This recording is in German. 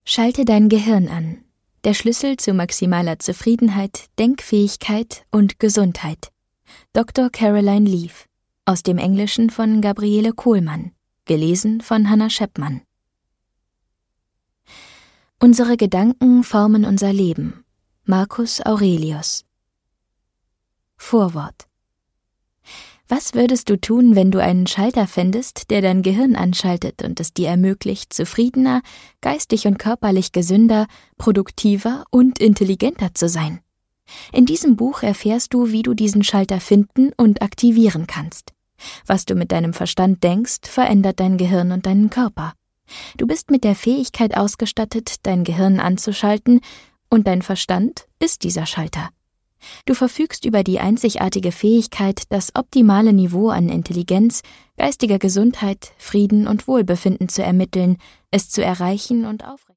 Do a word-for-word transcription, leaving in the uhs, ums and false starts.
Schalte dein Gehirn an. Der Schlüssel zu maximaler Zufriedenheit, Denkfähigkeit und Gesundheit. Doktor Caroline Leaf. Aus dem Englischen von Gabriele Kohlmann. Gelesen von Hannah Scheppmann. Unsere Gedanken formen unser Leben. Marcus Aurelius. Vorwort. Was würdest du tun, wenn du einen Schalter fändest, der dein Gehirn anschaltet und es dir ermöglicht, zufriedener, geistig und körperlich gesünder, produktiver und intelligenter zu sein? In diesem Buch erfährst du, wie du diesen Schalter finden und aktivieren kannst. Was du mit deinem Verstand denkst, verändert dein Gehirn und deinen Körper. Du bist mit der Fähigkeit ausgestattet, dein Gehirn anzuschalten, und dein Verstand ist dieser Schalter. Du verfügst über die einzigartige Fähigkeit, das optimale Niveau an Intelligenz, geistiger Gesundheit, Frieden und Wohlbefinden zu ermitteln, es zu erreichen und aufrechtzuerhalten.